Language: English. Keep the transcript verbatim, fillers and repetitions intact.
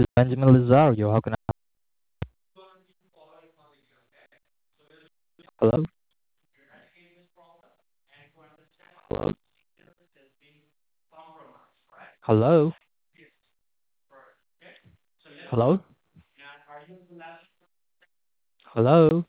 is Benjamin Lizario. How can I hello? Hello? Hello? Hello? Hello?